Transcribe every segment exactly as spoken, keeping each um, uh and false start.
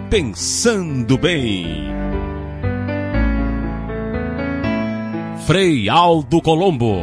Pensando Bem. Frei Aldo Colombo.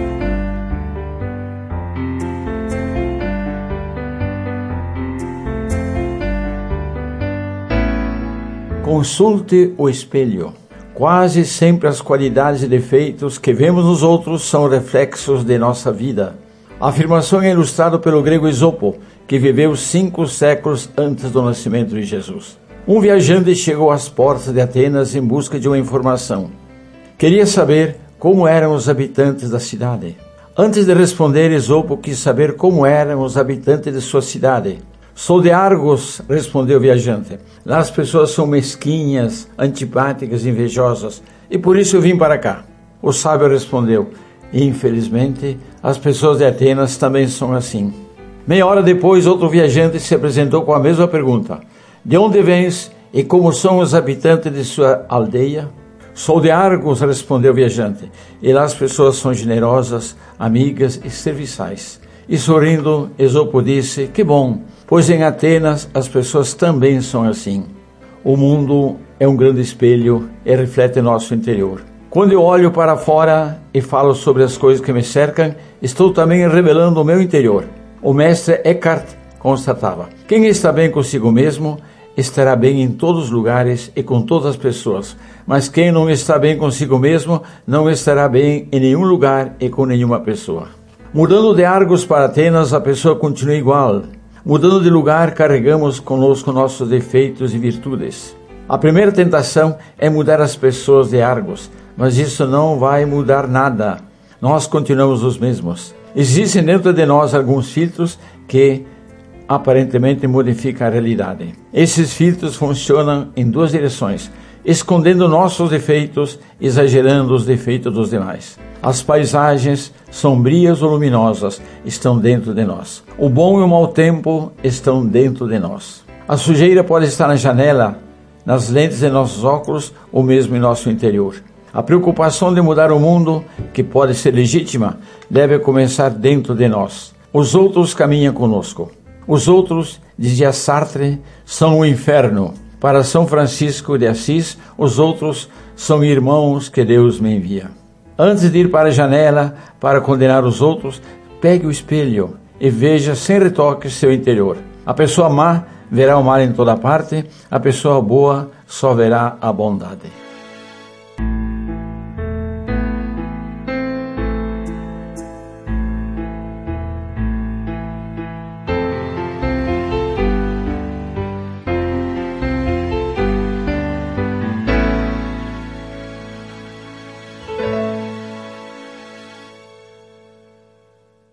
Consulte o espelho. Quase sempre as qualidades e defeitos que vemos nos outros são reflexos de nossa vida. A afirmação é ilustrada pelo grego Esopo, que viveu cinco séculos antes do nascimento de Jesus. Um viajante chegou às portas de Atenas em busca de uma informação. Queria saber como eram os habitantes da cidade. Antes de responder, Esopo quis saber como eram os habitantes de sua cidade. Sou de Argos, respondeu o viajante. Lá as pessoas são mesquinhas, antipáticas, invejosas, e por isso eu vim para cá. O sábio respondeu, infelizmente, as pessoas de Atenas também são assim. Meia hora depois, outro viajante se apresentou com a mesma pergunta. De onde vens e como são os habitantes de sua aldeia? Sou de Argos, respondeu o viajante, e lá as pessoas são generosas, amigas e serviçais. E sorrindo, Esopo disse, que bom, pois em Atenas as pessoas também são assim. O mundo é um grande espelho e reflete nosso interior. Quando eu olho para fora e falo sobre as coisas que me cercam, estou também revelando o meu interior. O mestre Eckhart constatava, quem está bem consigo mesmo, estará bem em todos os lugares e com todas as pessoas, mas quem não está bem consigo mesmo, não estará bem em nenhum lugar e com nenhuma pessoa. Mudando de Argos para Atenas, a pessoa continua igual. Mudando de lugar, carregamos conosco nossos defeitos e virtudes. A primeira tentação é mudar as pessoas de Argos, mas isso não vai mudar nada. Nós continuamos os mesmos. Existem dentro de nós alguns filtros que aparentemente modificam a realidade. Esses filtros funcionam em duas direções, escondendo nossos defeitos, exagerando os defeitos dos demais. As paisagens, sombrias ou luminosas, estão dentro de nós. O bom e o mau tempo estão dentro de nós. A sujeira pode estar na janela, nas lentes de nossos óculos ou mesmo em nosso interior. A preocupação de mudar o mundo, que pode ser legítima, deve começar dentro de nós. Os outros caminham conosco. Os outros, dizia Sartre, são o inferno. Para São Francisco de Assis, os outros são irmãos que Deus me envia. Antes de ir para a janela para condenar os outros, pegue o espelho e veja sem retoque seu interior. A pessoa má verá o mal em toda parte, a pessoa boa só verá a bondade.